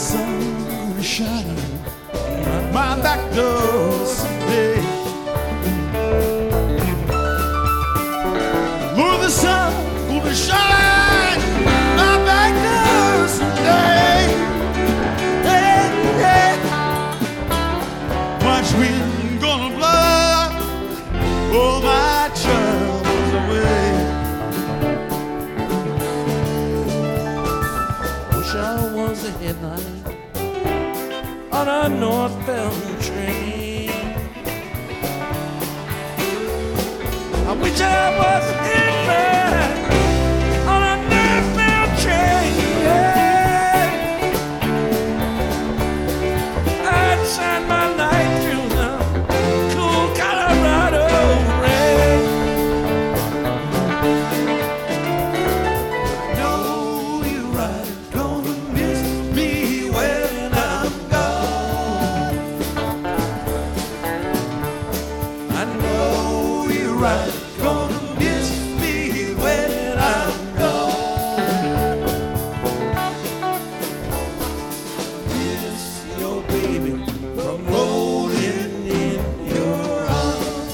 sun shining my back door someday. Lord, the sun gonna shine my back door someday. Hey, hey. Much wind gonna blow all my troubles away. Wish I was a headlight on a northbound train. I wish I was a headlight on a northbound train. Yeah. I'd shine my light through the cool Colorado rain. I know you're right, gonna miss me when I'm gone. I know you're right, gonna miss me when I'm gone. Miss your baby from rolling in your arms.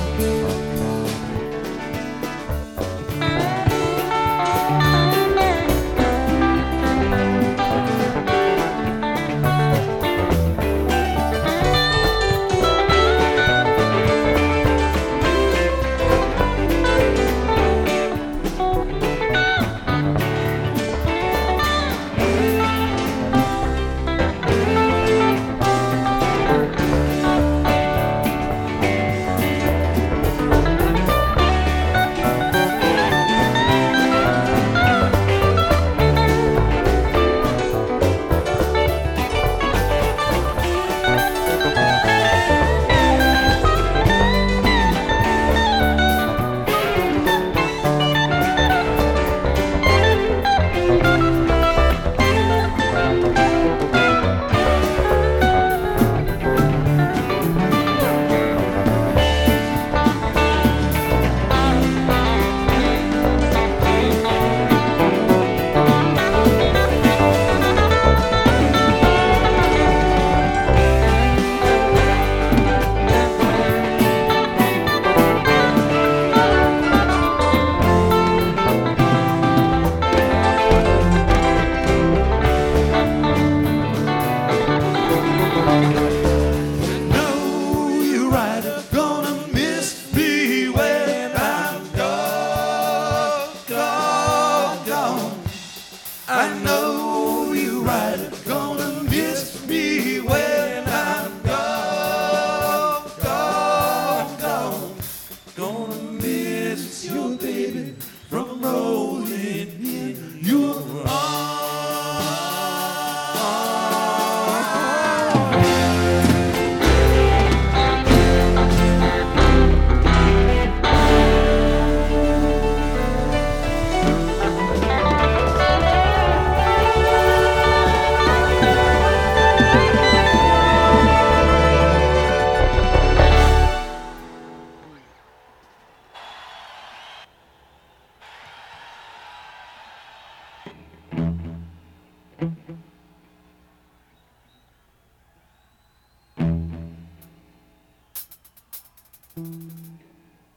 I know you're right, gonna miss me when I'm gone, gone, gone. Gonna miss your baby from rolling in your arms.